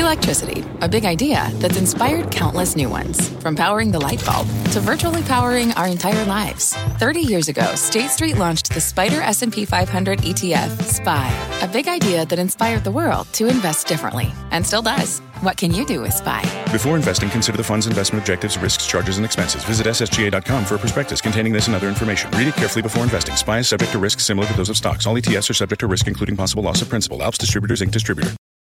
Electricity, a big idea that's inspired countless new ones. From powering the light bulb to virtually powering our entire lives. 30 years ago, State Street launched the SPDR S&P 500 ETF, SPY. A big idea that inspired the world to invest differently. And still does. What can you do with SPY? Before investing, consider the fund's investment objectives, risks, charges, and expenses. Visit ssga.com for a prospectus containing this and other information. Read it carefully before investing. SPY is subject to risks similar to those of stocks. All ETFs are subject to risk, including possible loss of principal. Alps Distributors, Inc. Distributor.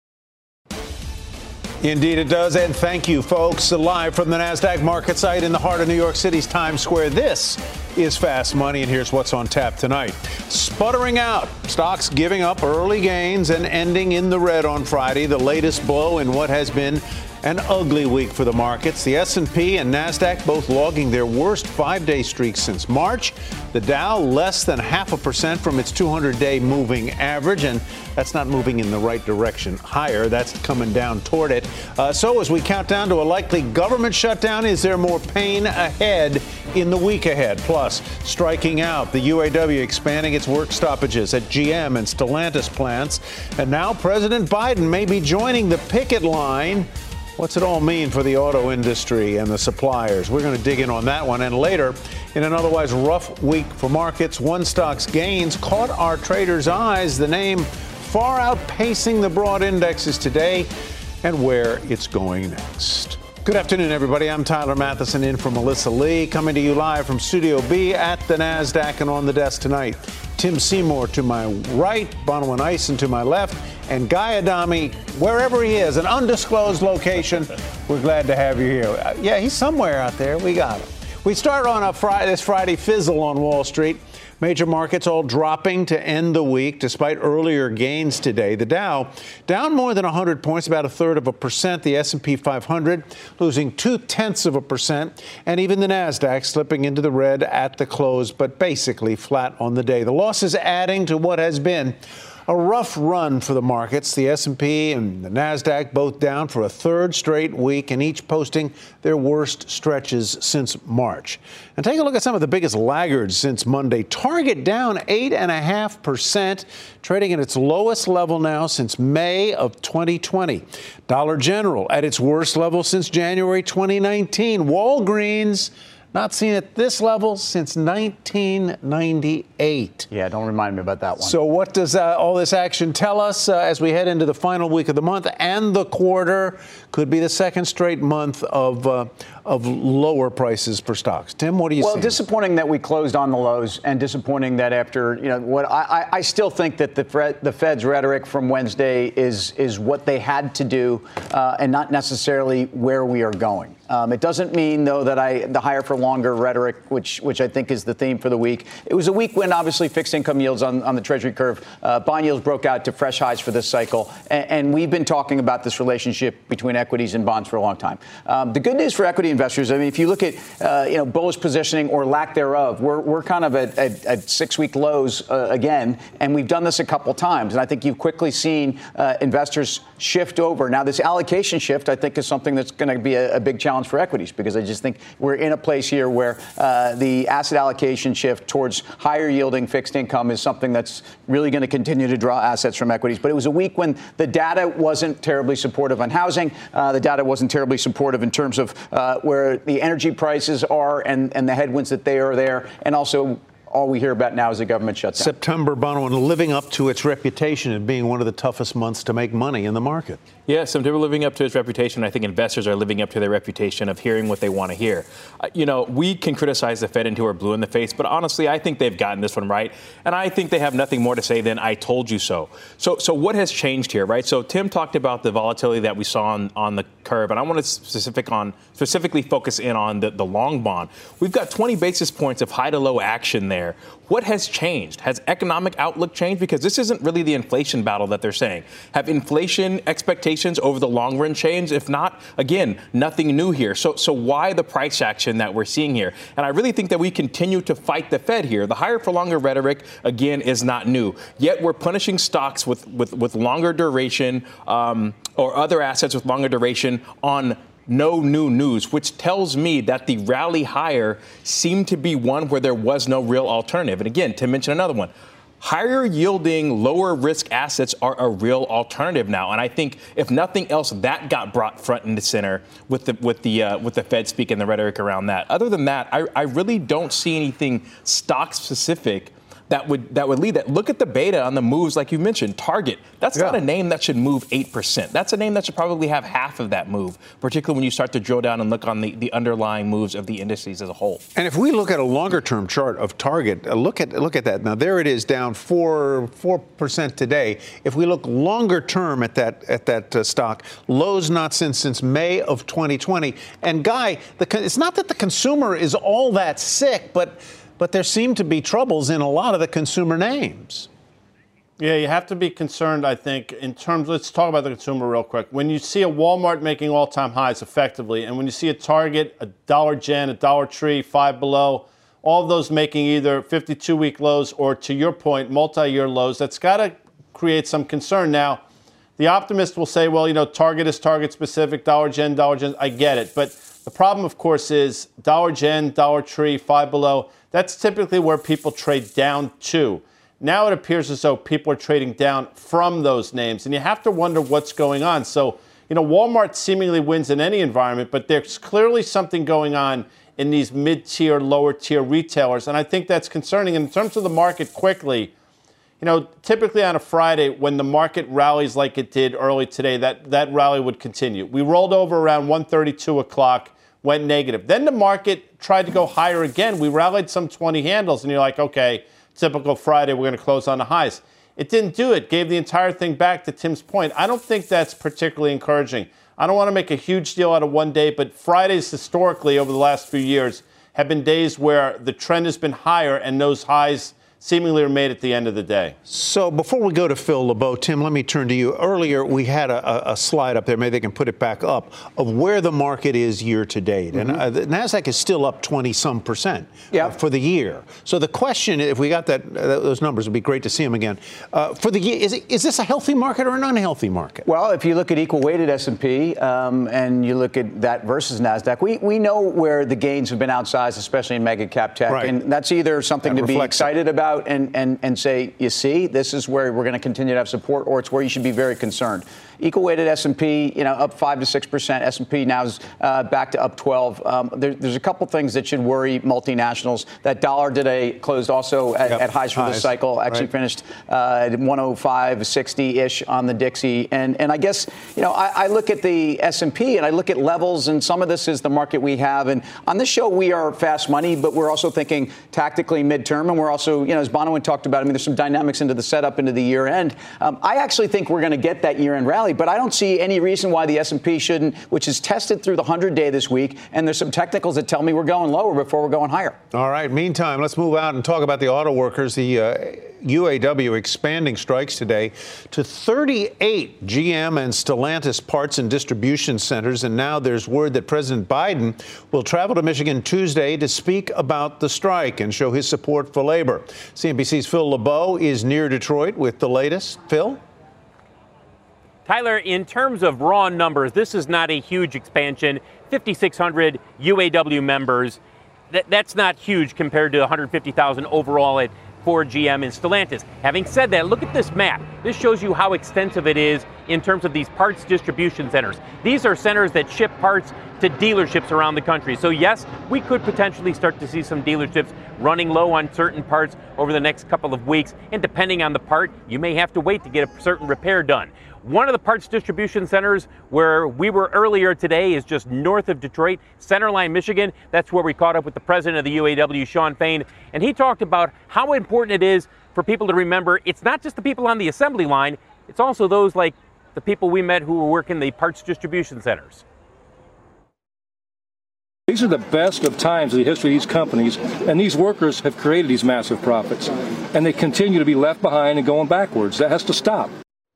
Indeed it does, and thank you, folks. Live from the NASDAQ market site in the heart of New York City's Times Square, this is Fast Money, and here's what's on tap tonight. Sputtering out, stocks giving up early gains and ending in the red on Friday, the latest blow in what has been an ugly week for the markets. The S&P and NASDAQ both logging their worst 5-day streaks since March. The Dow less than 0.5% from its 200-day moving average, and that's not moving in the right direction higher. That's coming down toward it. So as we count down to a likely government shutdown, is there more pain ahead in the week ahead? Plus, striking out, the UAW expanding its work stoppages at GM and Stellantis plants. And now President Biden may be joining the picket line. What's it all mean for the auto industry and the suppliers? We're going to dig in on that one. And later, in an otherwise rough week for markets, one stock's gains caught our traders' eyes. The name far outpacing the broad indexes today and where it's going next. Good afternoon, everybody. I'm Tyler Mathisen in for Melissa Lee, coming to you live from Studio B at the NASDAQ, and on the desk tonight, Tim Seymour to my right, Bonawyn Eison to my left, and Guy Adami, wherever he is, an undisclosed location. We're glad to have you here. Yeah, he's somewhere out there. We got him. We start on this Friday fizzle on Wall Street. Major markets all dropping to end the week despite earlier gains today. The Dow down more than 100 points, about 1/3%. The S&P 500 losing 0.2%. And even the NASDAQ slipping into the red at the close, but basically flat on the day. The losses adding to what has been a rough run for the markets. The S&P and the NASDAQ both down for a third straight week and each posting their worst stretches since March. And take a look at some of the biggest laggards since Monday. Target down 8.5%, trading at its lowest level now since May of 2020. Dollar General at its worst level since January 2019. Walgreens not seen at this level since 1998. Yeah, don't remind me about that one. So what does all this action tell us as we head into the final week of the month and the quarter? Could be the second straight month of lower prices for stocks. Tim, what do you see? Well, disappointing that we closed on the lows, and disappointing that after, what I still think that the Fed's rhetoric from Wednesday is what they had to do and not necessarily where we are going. It doesn't mean, though, that the higher for longer rhetoric, which I think is the theme for the week. It was a week when obviously fixed income yields on the Treasury curve, bond yields broke out to fresh highs for this cycle. And we've been talking about this relationship between equities and bonds for a long time. The good news for equity investors, I mean, if you look at, bullish positioning or lack thereof, we're kind of at 6-week lows again. And we've done this a couple times. And I think you've quickly seen investors shift over. Now, this allocation shift, I think, is something that's going to be a big challenge for equities, because I just think we're in a place here where the asset allocation shift towards higher yielding fixed income is something that's really going to continue to draw assets from equities. But it was a week when the data wasn't terribly supportive on housing. The data wasn't terribly supportive in terms of where the energy prices are and the headwinds that they are there. And also, all we hear about now is the government shutdown. September, Bonawyn, living up to its reputation of being one of the toughest months to make money in the market. Yeah, September living up to its reputation. I think investors are living up to their reputation of hearing what they want to hear. We can criticize the Fed until we're blue in the face, but honestly, I think they've gotten this one right. And I think they have nothing more to say than I told you so. So what has changed here, right? So Tim talked about the volatility that we saw on the curve, and I want to specifically focus in on the long bond. We've got 20 basis points of high to low action there. What has changed? Has economic outlook changed? Because this isn't really the inflation battle that they're saying. Have inflation expectations over the long run changed? If not, again, nothing new here. So why the price action that we're seeing here? And I really think that we continue to fight the Fed here. The higher for longer rhetoric, again, is not new. Yet we're punishing stocks with longer duration or other assets with longer duration on no new news, which tells me that the rally higher seemed to be one where there was no real alternative. And again, to mention another one, higher yielding, lower risk assets are a real alternative now. And I think if nothing else, that got brought front and center with the Fed speak and the rhetoric around that. Other than that, I really don't see anything stock specific that would lead that. Look at the beta on the moves, like you mentioned. Target, that's not a name that should move 8%. That's a name that should probably have half of that move, particularly when you start to drill down and look on the underlying moves of the indices as a whole. And if we look at a longer-term chart of Target, look at that. Now, there it is, down 4% today. If we look longer-term at that stock, lows not since May of 2020. And, Guy, it's not that the consumer is all that sick, but there seem to be troubles in a lot of the consumer names. Yeah, you have to be concerned, I think, in terms, let's talk about the consumer real quick. When you see a Walmart making all-time highs effectively, and when you see a Target, a Dollar Gen, a Dollar Tree, Five Below, all of those making either 52-week lows or, to your point, multi-year lows, that's got to create some concern. Now, the optimist will say, well, Target is Target-specific, Dollar Gen, I get it. But the problem, of course, is Dollar Gen, Dollar Tree, Five Below, that's typically where people trade down to. Now it appears as though people are trading down from those names, and you have to wonder what's going on. So, Walmart seemingly wins in any environment, but there's clearly something going on in these mid-tier, lower-tier retailers, and I think that's concerning. And in terms of the market quickly, typically on a Friday when the market rallies like it did early today, that rally would continue. We rolled over around 1:32 o'clock. Went negative. Then the market tried to go higher again. We rallied some 20 handles, and you're like, okay, typical Friday, we're going to close on the highs. It didn't do it. Gave the entire thing back, to Tim's point. I don't think that's particularly encouraging. I don't want to make a huge deal out of one day, but Fridays historically over the last few years have been days where the trend has been higher and those highs seemingly are made at the end of the day. So before we go to Phil LeBeau, Tim, let me turn to you. Earlier, we had a slide up there, maybe they can put it back up, of where the market is year to date. Mm-hmm. And the NASDAQ is still up 20-some% for the year. So the question, if we got those numbers, it would be great to see them again. For the year, is this a healthy market or an unhealthy market? Well, if you look at equal-weighted S&P and you look at that versus NASDAQ, we know where the gains have been outsized, especially in mega-cap tech. Right. And that's either something to be excited about and say, you see, this is where we're going to continue to have support, or it's where you should be very concerned. Equal-weighted S&P, up 5 to 6%. S&P now is back to up 12. There's a couple things that should worry multinationals. That dollar today closed also at highs for the cycle. Actually finished at 105.60-ish on the Dixie. And I guess, I look at the S&P and I look at levels, and some of this is the market we have. And on this show, we are fast money, but we're also thinking tactically midterm. And we're also, as Bonawyn talked about, there's some dynamics into the setup into the year end. I actually think we're going to get that year end rally. But I don't see any reason why the S&P shouldn't, which is tested through the 100-day this week. And there's some technicals that tell me we're going lower before we're going higher. All right. Meantime, let's move out and talk about the auto workers. The UAW expanding strikes today to 38 GM and Stellantis parts and distribution centers. And now there's word that President Biden will travel to Michigan Tuesday to speak about the strike and show his support for labor. CNBC's Phil LeBeau is near Detroit with the latest. Phil? Tyler, in terms of raw numbers, this is not a huge expansion. 5,600 UAW members. That's not huge compared to 150,000 overall at Ford, GM, and Stellantis. Having said that, look at this map. This shows you how extensive it is in terms of these parts distribution centers. These are centers that ship parts to dealerships around the country. So yes, we could potentially start to see some dealerships running low on certain parts over the next couple of weeks. And depending on the part, you may have to wait to get a certain repair done. One of the parts distribution centers where we were earlier today is just north of Detroit, Centerline, Michigan. That's where we caught up with the president of the UAW, Shawn Fain, and he talked about how important it is for people to remember it's not just the people on the assembly line, it's also those like the people we met who work in the parts distribution centers. These are the best of times in the history of these companies, and these workers have created these massive profits, and they continue to be left behind and going backwards. That has to stop.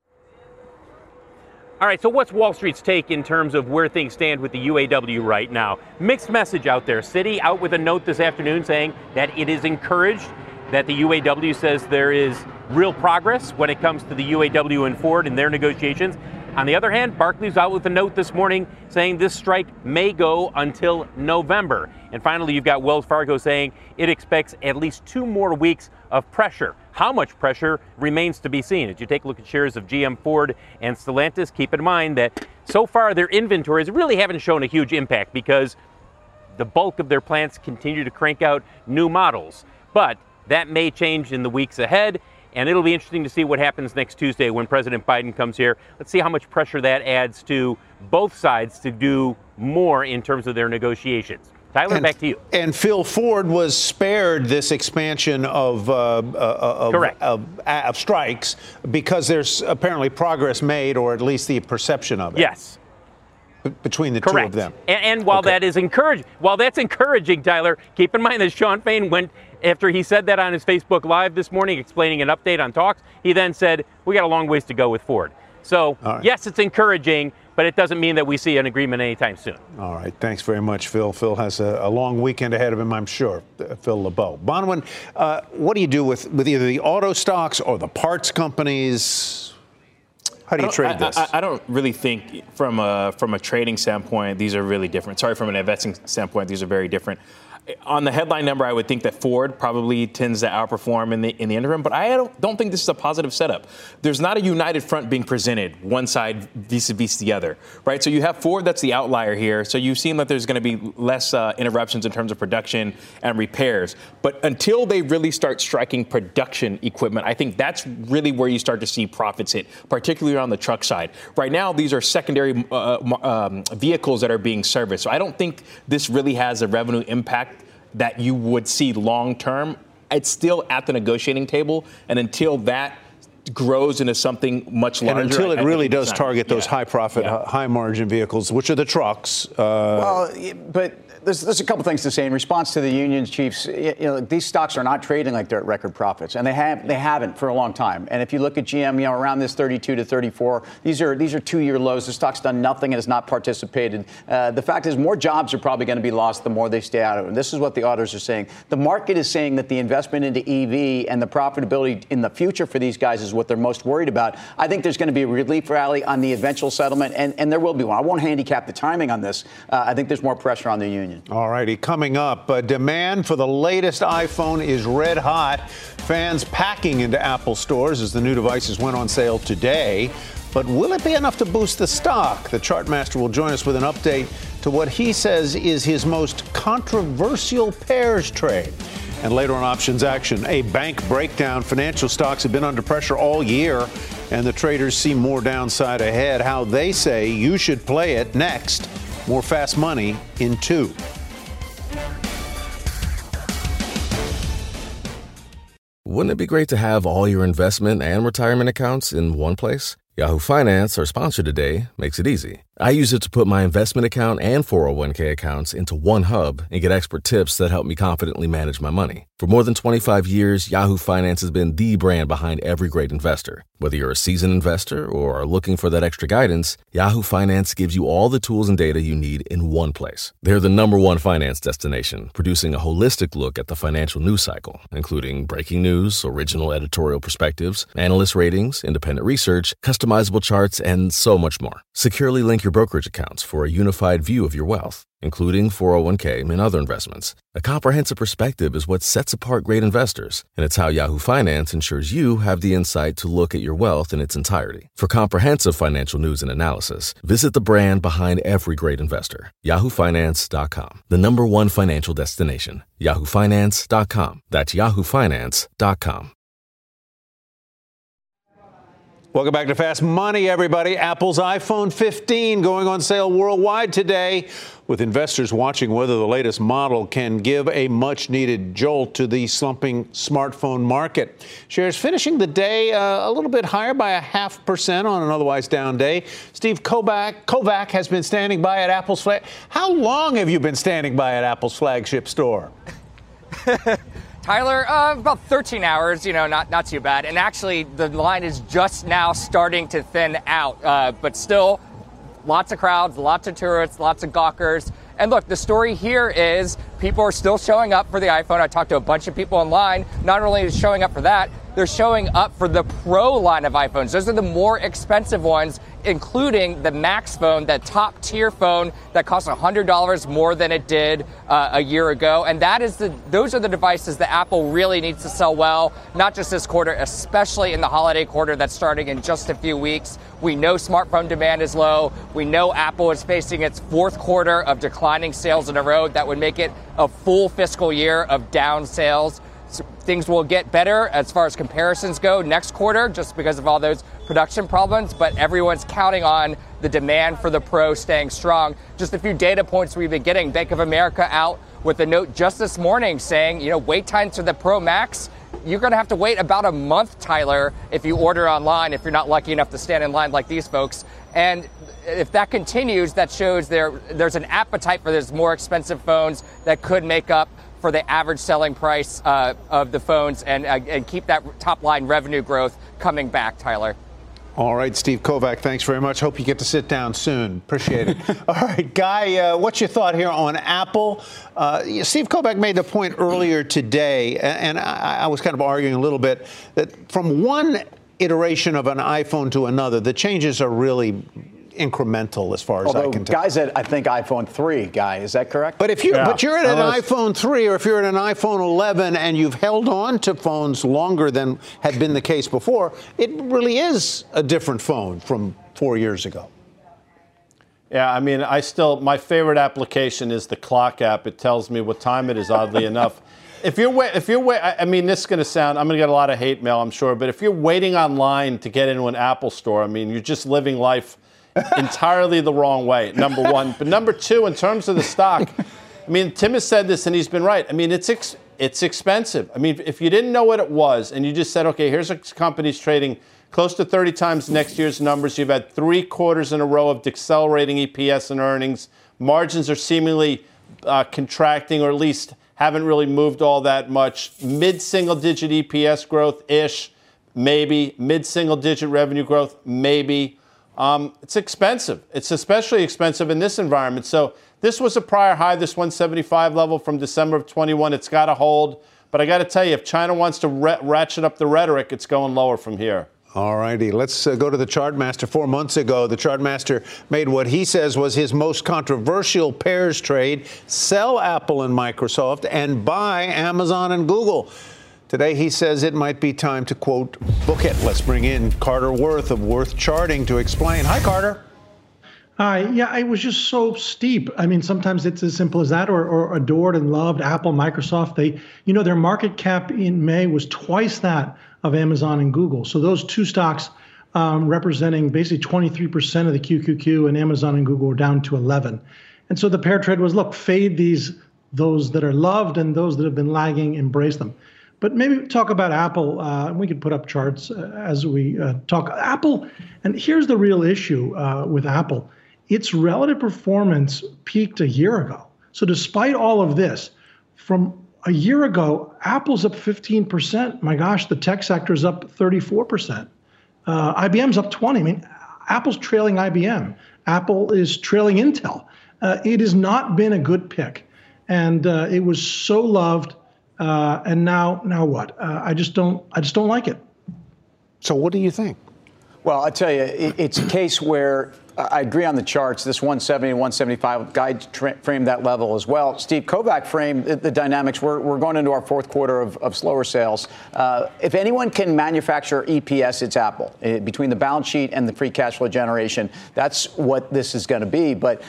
All right, so what's Wall Street's take in terms of where things stand with the UAW right now? Mixed message out there. Citi out with a note this afternoon saying that it is encouraged, that the UAW says there is real progress when it comes to the UAW and Ford and their negotiations. On the other hand, Barclays out with a note this morning saying this strike may go until November. And finally, you've got Wells Fargo saying it expects at least 2 more weeks of pressure. How much pressure remains to be seen. As you take a look at shares of GM, Ford, and Stellantis, keep in mind that so far their inventories really haven't shown a huge impact because the bulk of their plants continue to crank out new models. But that may change in the weeks ahead, and it'll be interesting to see what happens next Tuesday when President Biden comes here. Let's see how much pressure that adds to both sides to do more in terms of their negotiations. Tyler, back to you. And Phil, Ford was spared this expansion of strikes because there's apparently progress made, or at least the perception of it. Yes. Between the Correct. two of them. And while that is encouraging, Tyler, keep in mind that Sean Fain went, after he said that on his Facebook Live this morning, explaining an update on talks, he then said, we got a long ways to go with Ford. So, yes, it's encouraging, but it doesn't mean that we see an agreement anytime soon. All right. Thanks very much, Phil. Phil has a long weekend ahead of him, I'm sure. Phil LeBeau. Bonwin, what do you do with either the auto stocks or the parts companies? How do you trade this? I don't really think from a trading standpoint, these are really different. Sorry, from an investing standpoint, these are very different. On the headline number, I would think that Ford probably tends to outperform in the interim, but I don't think this is a positive setup. There's not a united front being presented, one side vis-a-vis the other, right? So you have Ford that's the outlier here. So you seem that there's going to be less interruptions in terms of production and repairs. But until they really start striking production equipment, I think that's really where you start to see profits hit, particularly on the truck side. Right now, these are secondary vehicles that are being serviced. So I don't think this really has a revenue impact that you would see long term. It's still at the negotiating table, and until that grows into something much larger. And until it really does target those high profit, high margin vehicles, which are the trucks. But there's a couple things to say in response to the union chiefs. These stocks are not trading like they're at record profits, and they haven't for a long time. And if you look at GM, around this 32 to 34, these are 2-year lows. The stock's done nothing and has not participated. The fact is, more jobs are probably going to be lost the more they stay out of it. And this is what the auditors are saying. The market is saying that the investment into EV and the profitability in the future for these guys is what they're most worried about. I think there's going to be a relief rally on the eventual settlement, and there will be one. I won't handicap the timing on this. I think there's more pressure on the union. All righty, coming up, demand for the latest iPhone is red hot. Fans packing into Apple stores as the new devices went on sale today. But will it be enough to boost the stock? The Chartmaster will join us with an update to what he says is his most controversial pairs trade. And later on Options Action, a bank breakdown. Financial stocks have been under pressure all year, and the traders see more downside ahead. How they say you should play it next. More Fast Money in 2. Wouldn't it be great to have all your investment and retirement accounts in one place? Yahoo Finance, our sponsor today, makes it easy. I use it to put my investment account and 401k accounts into one hub and get expert tips that help me confidently manage my money. For more than 25 years, Yahoo Finance has been the brand behind every great investor. Whether you're a seasoned investor or are looking for that extra guidance, Yahoo Finance gives you all the tools and data you need in one place. They're the #1 finance destination, producing a holistic look at the financial news cycle, including breaking news, original editorial perspectives, analyst ratings, independent research, customizable charts, and so much more. Securely link your brokerage accounts for a unified view of your wealth, including 401k and other investments. A comprehensive perspective is what sets apart great investors, and it's how Yahoo Finance ensures you have the insight to look at your wealth in its entirety. For comprehensive financial news and analysis, visit the brand behind every great investor, yahoofinance.com, the #1 financial destination, yahoofinance.com. That's yahoofinance.com. Welcome back to Fast Money, everybody. Apple's iPhone 15 going on sale worldwide today, with investors watching whether the latest model can give a much-needed jolt to the slumping smartphone market. Shares finishing the day a little bit higher by 0.5% on an otherwise down day. Steve Kovac has been standing by at Apple's flag. How long have you been standing by at Apple's flagship store? Tyler, about 13 hours, not too bad. And actually, the line is just now starting to thin out. But still, lots of crowds, lots of tourists, lots of gawkers. And look, the story here is people are still showing up for the iPhone. I talked to a bunch of people online. Not only is showing up for that, they're showing up for the Pro line of iPhones. Those are the more expensive ones including the Max phone, that top tier phone that costs $100 more than it did a year ago. And those are the devices that Apple really needs to sell well, not just this quarter, especially in the holiday quarter that's starting in just a few weeks. We know smartphone demand is low. We know Apple is facing its fourth quarter of declining sales in a row. That would make it a full fiscal year of down sales. So things will get better as far as comparisons go next quarter just because of all those production problems, but everyone's counting on the demand for the Pro staying strong. Just a few data points we've been getting. Bank of America out with a note just this morning saying, wait times for the Pro Max, you're going to have to wait about a month, Tyler, if you order online, if you're not lucky enough to stand in line like these folks. And if that continues, that shows there's an appetite for those more expensive phones that could make up for the average selling price of the phones and keep that top line revenue growth coming back, Tyler. All right, Steve Kovac, thanks very much. Hope you get to sit down soon. Appreciate it. All right, Guy, what's your thought here on Apple? Steve Kovac made the point earlier today, and I was kind of arguing a little bit, that from one iteration of an iPhone to another, the changes are really incremental as far as I can tell. Guy said, I think iPhone 3, Guy. Is that correct? But if you're at an iPhone 3 or if you're at an iPhone 11 and you've held on to phones longer than had been the case before, it really is a different phone from 4 years ago. Yeah, I mean, my favorite application is the clock app. It tells me what time it is, oddly enough. I mean, this is going to sound, I'm going to get a lot of hate mail, I'm sure, but if you're waiting online to get into an Apple store, I mean, you're just living life entirely the wrong way, number one. But number two, in terms of the stock, I mean, Tim has said this and he's been right. I mean, it's expensive. I mean, if you didn't know what it was and you just said, okay, here's a company's trading close to 30 times next year's numbers. You've had 3 quarters in a row of decelerating EPS and earnings. Margins are seemingly contracting, or at least haven't really moved all that much. Mid-single-digit EPS growth-ish, maybe. Mid-single-digit revenue growth, maybe. It's expensive. It's especially expensive in this environment. So this was a prior high, this 175 level from December of 21. It's got to hold. But I got to tell you, if China wants to ratchet up the rhetoric, it's going lower from here. All righty. Let's go to the Chartmaster. 4 months ago, the Chartmaster made what he says was his most controversial pairs trade: sell Apple and Microsoft and buy Amazon and Google. Today, he says it might be time to, quote, book it. Let's bring in Carter Worth of Worth Charting to explain. Hi, Carter. Hi. Yeah, it was just so steep. I mean, sometimes it's as simple as that, or adored and loved Apple, Microsoft. Their market cap in May was twice that of Amazon and Google. So those two stocks representing basically 23% of the QQQ, and Amazon and Google were down to 11. And so the pair trade was, look, fade those that are loved, and those that have been lagging, embrace them. But maybe talk about Apple. We could put up charts as we talk. Apple, and here's the real issue with Apple. Its relative performance peaked a year ago. So despite all of this, from a year ago, Apple's up 15%. My gosh, the tech sector is up 34%. IBM's up 20%. I mean, Apple's trailing IBM. Apple is trailing Intel. It has not been a good pick. And it was so loved. And now what? I just don't like it. So what do you think? Well, I tell you, it's a case where I agree on the charts. This 170 and 175 guide framed that level as well. Steve Kovac framed the dynamics. We're going into our fourth quarter of slower sales. If anyone can manufacture EPS, it's Apple. Between the balance sheet and the free cash flow generation, that's what this is going to be. But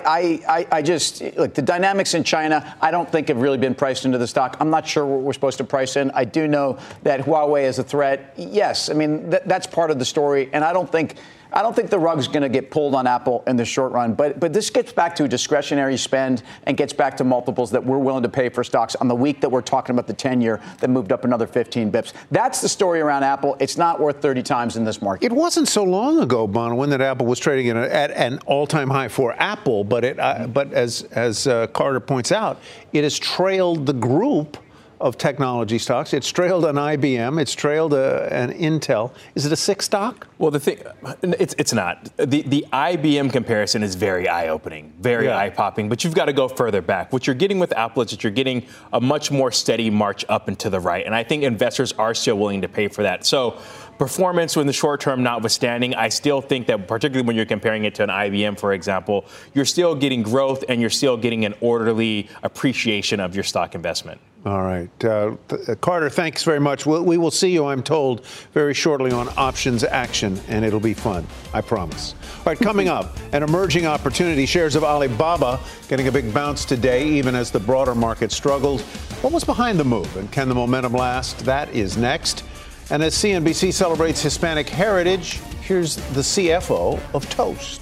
I just look, the dynamics in China, I don't think have really been priced into the stock. I'm not sure what we're supposed to price in. I do know that Huawei is a threat. Yes, I mean that's part of the story, and I don't think the rug's going to get pulled on Apple in the short run. But this gets back to discretionary spend and gets back to multiples that we're willing to pay for stocks on the week that we're talking about the 10-year that moved up another 15 bips. That's the story around Apple. It's not worth 30 times in this market. It wasn't so long ago, Bonawyn, that Apple was trading at an all-time high for Apple. But as Carter points out, it has trailed the group of technology stocks. It's trailed an IBM. It's trailed an Intel. Is it a 6 stock? Well, the thing, it's not. The IBM comparison is very eye-opening, very eye-popping, but you've got to go further back. What you're getting with Apple is that you're getting a much more steady march up and to the right, and I think investors are still willing to pay for that. So performance in the short term notwithstanding, I still think that particularly when you're comparing it to an IBM, for example, you're still getting growth and you're still getting an orderly appreciation of your stock investment. All right. Carter, thanks very much. We will see you, I'm told, very shortly on Options Action, and it'll be fun. I promise. All right, coming up, an emerging opportunity. Shares of Alibaba getting a big bounce today, even as the broader market struggled. What was behind the move, and can the momentum last? That is next. And as CNBC celebrates Hispanic heritage, here's the CFO of Toast.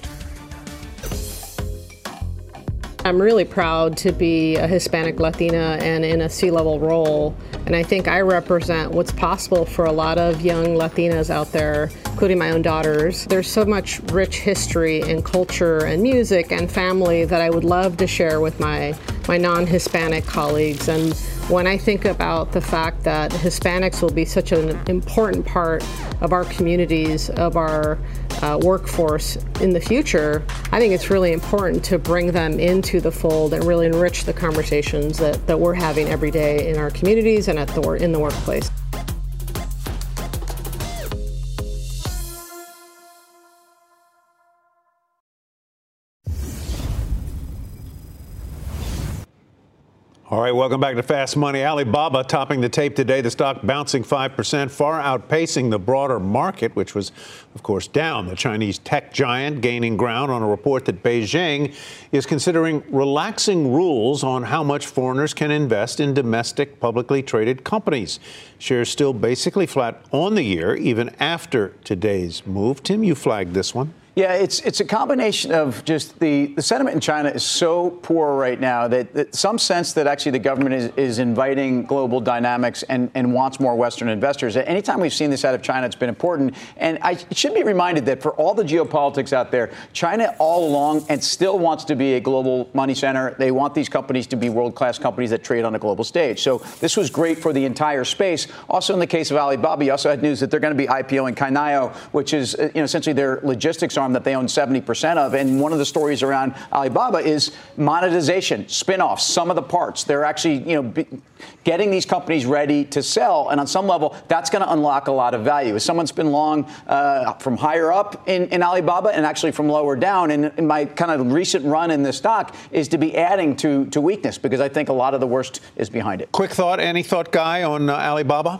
I'm really proud to be a Hispanic Latina and in a C-level role. And I think I represent what's possible for a lot of young Latinas out there, including my own daughters. There's so much rich history and culture and music and family that I would love to share with my non-Hispanic colleagues. And when I think about the fact that Hispanics will be such an important part of our communities, of our workforce in the future, I think it's really important to bring them into the fold and really enrich the conversations that we're having every day in our communities and in the workplace. All right, welcome back to Fast Money. Alibaba topping the tape today. The stock bouncing 5%, far outpacing the broader market, which was, of course, down. The Chinese tech giant gaining ground on a report that Beijing is considering relaxing rules on how much foreigners can invest in domestic publicly traded companies. Shares still basically flat on the year, even after today's move. Tim, you flagged this one. Yeah, it's a combination of just the sentiment in China is so poor right now that some sense that actually the government is inviting global dynamics and wants more Western investors. Anytime we've seen this out of China, it's been important. And I should be reminded that for all the geopolitics out there, China all along and still wants to be a global money center. They want these companies to be world-class companies that trade on a global stage. So this was great for the entire space. Also, in the case of Alibaba, you also had news that they're going to be IPOing Cainiao, which is essentially their logistics arm that they own 70% of. And one of the stories around Alibaba is monetization, spin-offs, some of the parts. They're actually, getting these companies ready to sell. And on some level, that's going to unlock a lot of value. As someone's been long from higher up in Alibaba and actually from lower down, and my kind of recent run in this stock is to be adding to weakness because I think a lot of the worst is behind it. Quick thought, any thought, Guy, on Alibaba?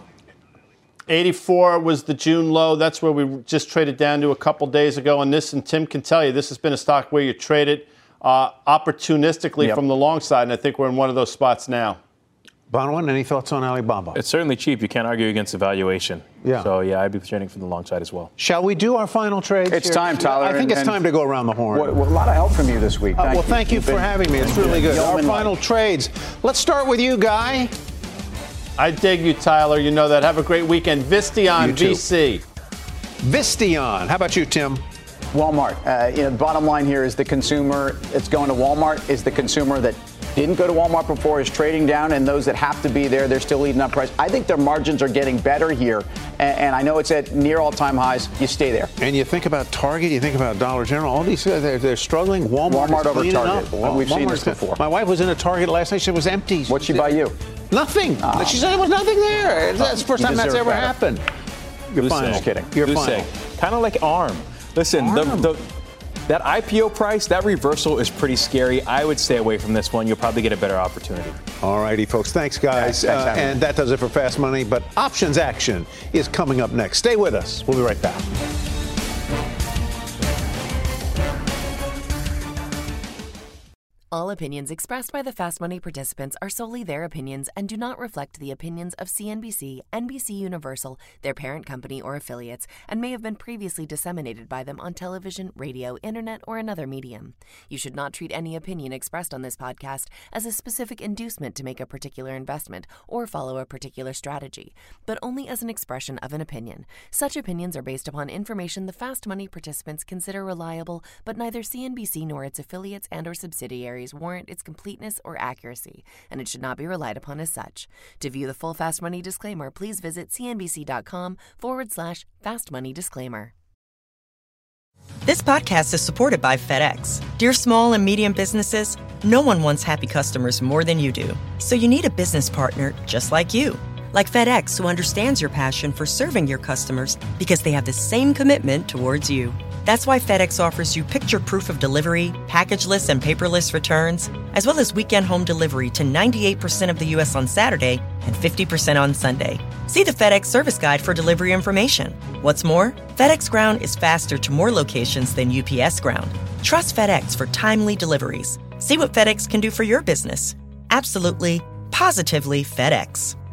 84 was the June low. That's where we just traded down to a couple days ago. And Tim can tell you, this has been a stock where you traded opportunistically from the long side. And I think we're in one of those spots now. Bonawyn, any thoughts on Alibaba? It's certainly cheap. You can't argue against the valuation. Yeah. So, I'd be trading from the long side as well. Shall we do our final trades? It's time, Tyler. I think it's time to go around the horn. A lot of help from you this week. Thank you for having me. It's really good. Our final trades. Let's start with you, Guy. I dig you, Tyler. You know that. Have a great weekend. Visteon, VC. Visteon. How about you, Tim? Walmart. The bottom line here is the consumer that's going to Walmart is the consumer that didn't go to Walmart before, is trading down, and those that have to be there, they're still eating up price. I think their margins are getting better here, and I know it's at near all-time highs. You stay there. And you think about Target, you think about Dollar General, all these guys, they're struggling. Walmart over Target. We've seen this before. My wife was in a Target last night. She said it was empty. What'd she buy you? Nothing. She said there was nothing there. That's the first time that's ever happened. You're final. Just kidding. You're final. Kind of like ARM. Listen, that IPO price, that reversal is pretty scary. I would stay away from this one. You'll probably get a better opportunity. All righty, folks. Thanks, guys. And that does it for Fast Money. But Options Action is coming up next. Stay with us. We'll be right back. All opinions expressed by the Fast Money participants are solely their opinions and do not reflect the opinions of CNBC, NBC Universal, their parent company, or affiliates, and may have been previously disseminated by them on television, radio, internet, or another medium. You should not treat any opinion expressed on this podcast as a specific inducement to make a particular investment or follow a particular strategy, but only as an expression of an opinion. Such opinions are based upon information the Fast Money participants consider reliable, but neither CNBC nor its affiliates and/or subsidiaries deliveries warrant its completeness or accuracy, and it should not be relied upon as such. To view the full Fast Money disclaimer, please visit cnbc.com/Fast Money Disclaimer. This podcast is supported by FedEx. Dear small and medium businesses, no one wants happy customers more than you do. So you need a business partner just like you. Like FedEx, who understands your passion for serving your customers because they have the same commitment towards you. That's why FedEx offers you picture proof of delivery, packageless and paperless returns, as well as weekend home delivery to 98% of the U.S. on Saturday and 50% on Sunday. See the FedEx service guide for delivery information. What's more, FedEx Ground is faster to more locations than UPS Ground. Trust FedEx for timely deliveries. See what FedEx can do for your business. Absolutely, positively FedEx.